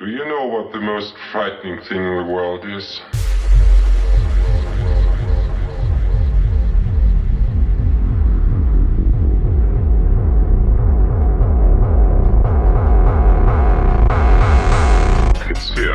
Do you know what the most frightening thing in the world is? It's fear.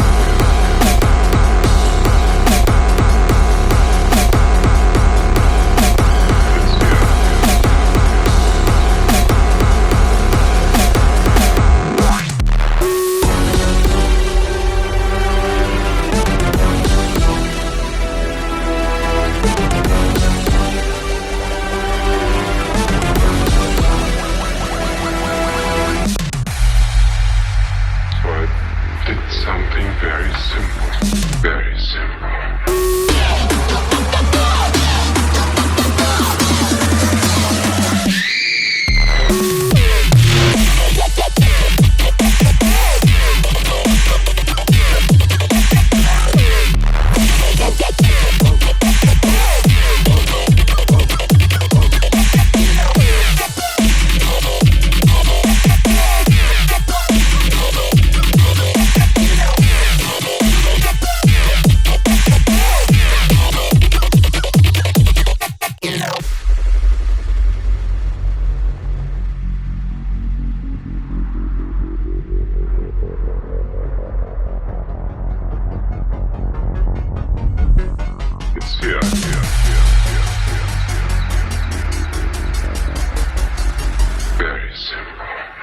It's something very simple. Very simple. It's fear. Very simple.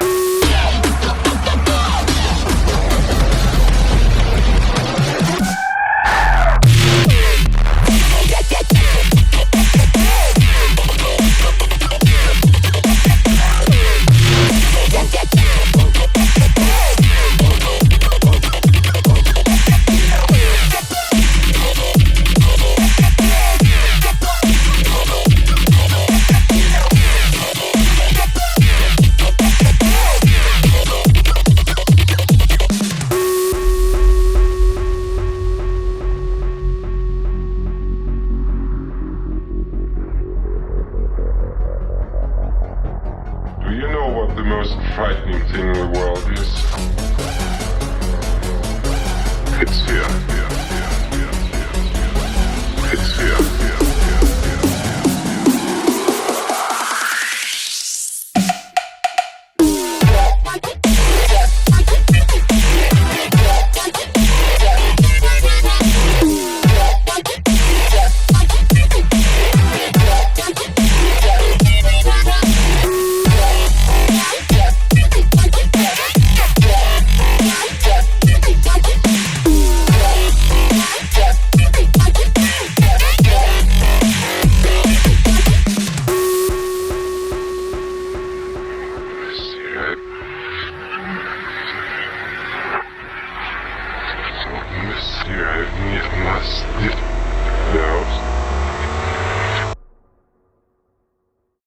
Do you know what the most frightening thing in the world is? It's fear. It's fear. Monsieur, I must